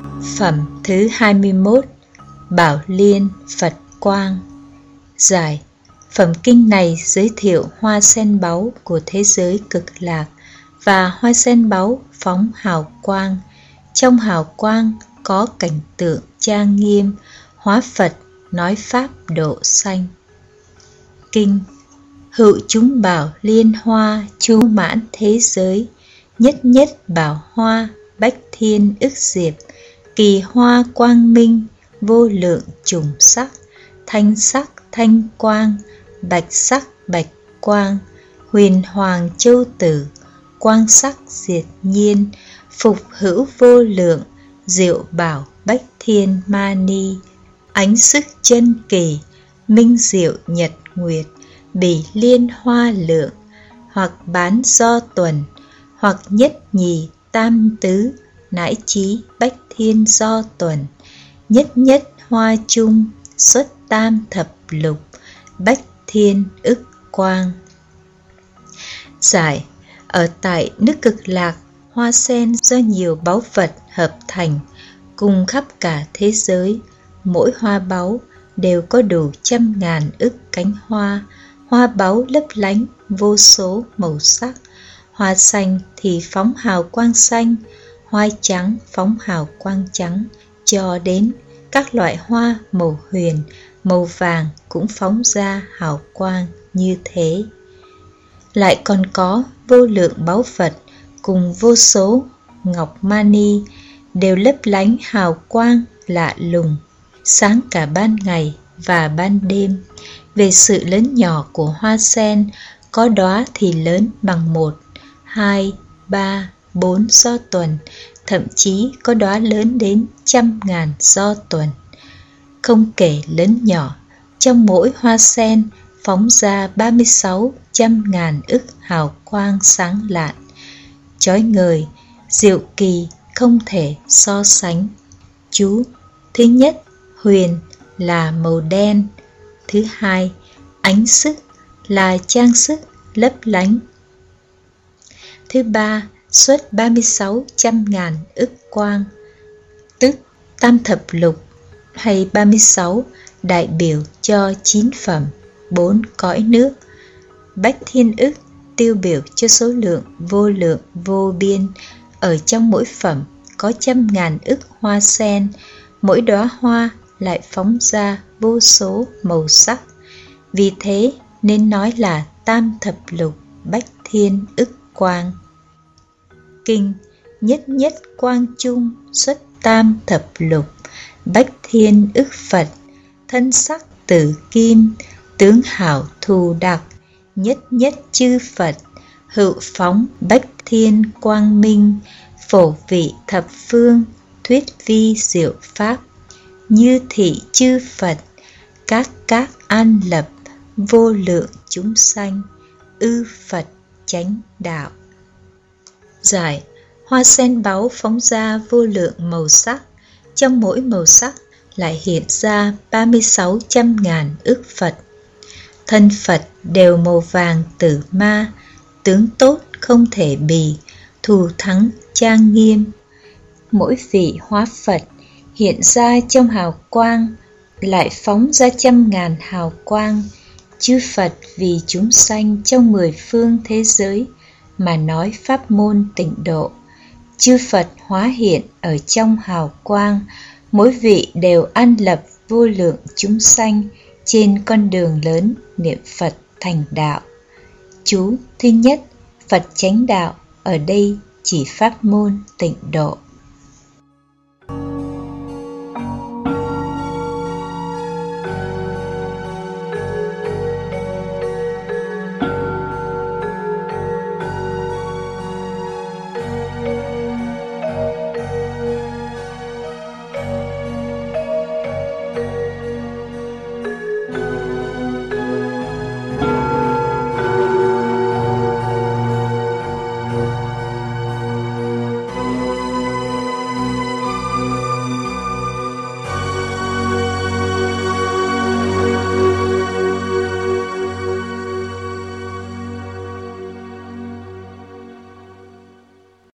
Phẩm thứ 21. Bảo Liên Phật Quang. Giải. Phẩm kinh này giới thiệu hoa sen báu của thế giới cực lạc và hoa sen báu phóng hào quang. Trong hào quang có cảnh tượng trang nghiêm, hóa Phật nói pháp độ sanh. Kinh. Hữu chúng bảo liên hoa chu mãn thế giới, nhất nhất bảo hoa bách thiên ức diệp, kỳ hoa quang minh vô lượng chủng sắc, thanh sắc thanh quang, bạch sắc bạch quang, huyền hoàng châu tử, quang sắc diệt nhiên, phục hữu vô lượng, diệu bảo bách thiên mani, ánh sức chân kỳ, minh diệu nhật nguyệt, bỉ liên hoa lượng, hoặc bán do tuần, hoặc nhất nhì tam tứ, nãi chí bách thiên do tuần, nhất nhất hoa chung, xuất tam thập lục, bách thiên ức quang. Giải. Ở tại nước cực lạc, hoa sen do nhiều báu vật hợp thành, cùng khắp cả thế giới, mỗi hoa báu đều có đủ trăm ngàn ức cánh hoa, hoa báu lấp lánh vô số màu sắc. Hoa xanh thì phóng hào quang xanh, hoa trắng phóng hào quang trắng, cho đến các loại hoa màu huyền, màu vàng cũng phóng ra hào quang như thế. Lại còn có vô lượng báu vật cùng vô số ngọc mani đều lấp lánh hào quang lạ lùng, sáng cả ban ngày và ban đêm. Về sự lớn nhỏ của hoa sen, có đóa thì lớn bằng 1, 2, 3, 4 do tuần, thậm chí có đóa lớn đến 100.000 do tuần. Không kể lớn nhỏ, trong mỗi hoa sen phóng ra 36.000 ức hào quang sáng lạn, chói ngời, diệu kỳ không thể so sánh. Chú. Thứ nhất, huyền là màu đen. Thứ hai, ánh sức là trang sức lấp lánh. Thứ ba, xuất 36.000 ức quang, tức tam thập lục, hay 36 đại biểu cho 9 phẩm, 4 cõi nước. Bách thiên ức tiêu biểu cho số lượng vô biên. Ở trong mỗi phẩm có 100.000 ức hoa sen, mỗi đóa hoa lại phóng ra vô số màu sắc. Vì thế nên nói là tam thập lục bách thiên ức quang. Kinh. Nhất nhất quang chung, xuất tam thập lục, bách thiên ức Phật, thân sắc tử kim, tướng hảo thù đặc, nhất nhất chư Phật, hữu phóng bách thiên quang minh, phổ vị thập phương, thuyết vi diệu pháp, như thị chư Phật, các an lập, vô lượng chúng sanh, ư Phật chánh đạo. Giải. Hoa sen báu phóng ra vô lượng màu sắc, trong mỗi màu sắc lại hiện ra 36.000 ức Phật. Thân Phật đều màu vàng tử ma, tướng tốt không thể bì, thù thắng trang nghiêm. Mỗi vị hóa Phật hiện ra trong hào quang, lại phóng ra 100.000 hào quang. Chư Phật vì chúng sanh trong 10 phương thế giới mà nói pháp môn tịnh độ. Chư Phật hóa hiện ở trong hào quang, mỗi vị đều an lập vô lượng chúng sanh trên con đường lớn niệm Phật thành đạo. Chú. Thứ nhất, Phật chánh đạo ở đây chỉ pháp môn tịnh độ.